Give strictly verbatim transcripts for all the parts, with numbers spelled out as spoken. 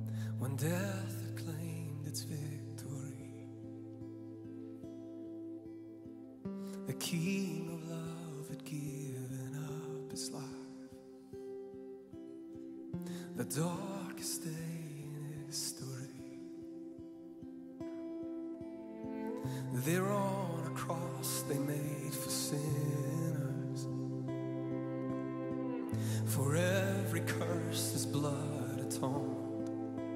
when death had claimed its victory. The King of love had given up his life, the darkest day in history. There on a cross they made for sinners. For every curse his blood atoned.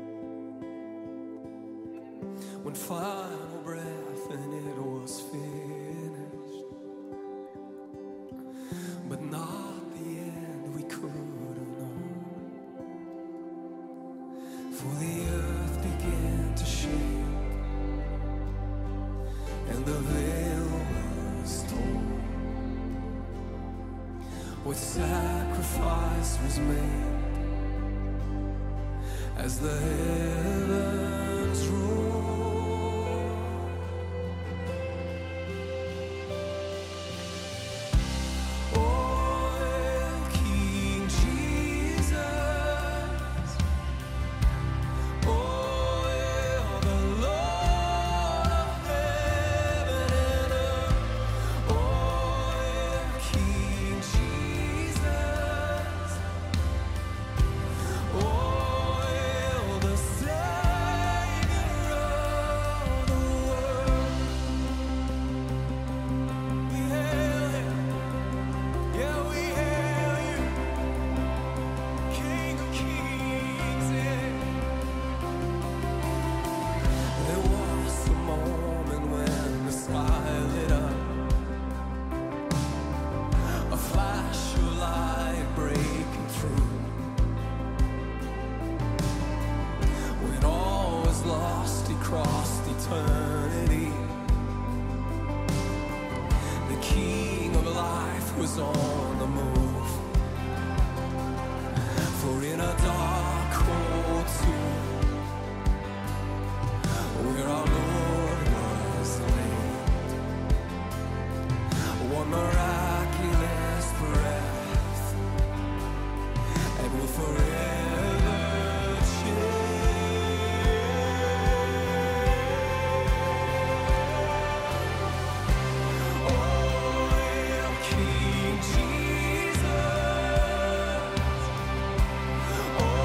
When final breath and it was finished, but not the end we could have known. For the earth began to shake, and the veil was torn. What sacrifice was made as the heavens roar. Oh, King Jesus, oh, the Lord of heaven and earth. Oh, King Jesus, oh, the Savior of the world. We hail him, yeah, we hail you, King of kings, yeah. There was a moment when the sky lit up, a flash of light breaking through. When all was lost, he crossed eternity. The King of life was on the move. For in a dark, cold tomb, where our Lord was laid, one miraculous breath, and will forever change. Oh, King Jesus, oh,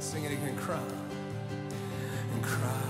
Sing it again, cry and cry.